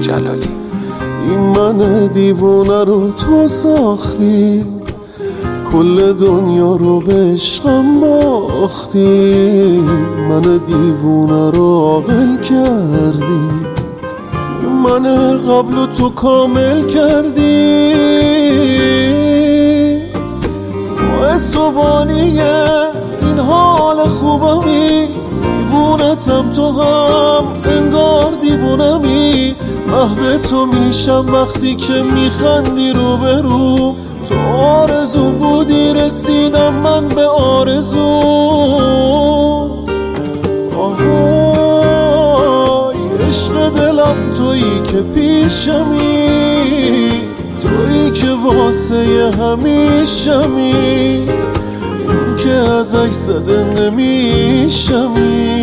جلالی. این من دیوونه رو تو ساختی، کل دنیا رو به عشقم باختی. من دیوونه رو عاقل کردی، من قبل تو کامل کردی. باعث و بانیه این حال خوبمی، دیوونتم تو هم انگار دیوونمی. محو تو میشم وقتی که میخندی رو به رو، تو آرزو بودی رسیدم من به آرزو. آهای عشق دلم تویی که پیشمی، تویی که واسه همیشمی، اون که ازش زده نمیشمی.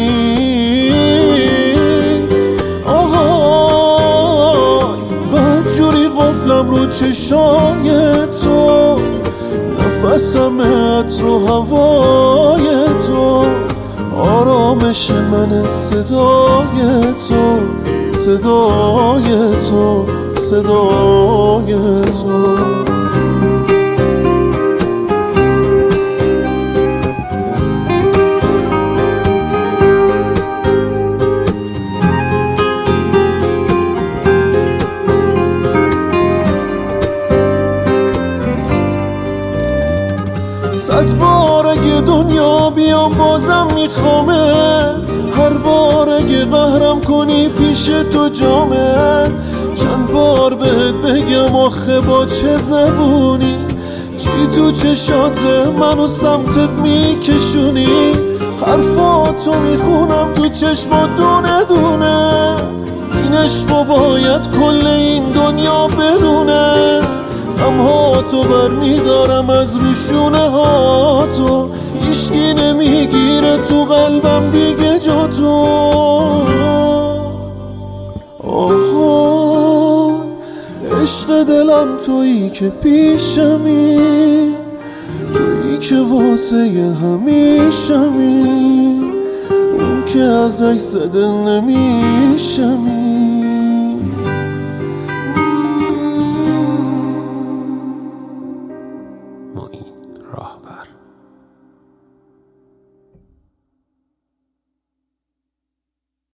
آهای بدجوری قفلم رو چشای تو، نفسم عطر و هوای تو، آرامش من صدای تو، صدای تو، صدای تو. صد بار اگه دنیا بیام بازم میخوامت، هر بار اگه قهرم کنی پیش تو جامت. چند بار بهت بگم آخه با چه زبونی، چی تو چشات منو سمتت میکشونی. حرفاتو میخونم تو چشمات دونه دونه، این عشقو باید کل این دنیا بدونه. غمهاتو برمیدارم از روشونه هاتو، هیچکی نمیگیره تو قلبم دیگه جا تو. آها عشق دلم تویی که پیشمی، تویی که واسه همیشمی، اون که ازش زده نمیشمی.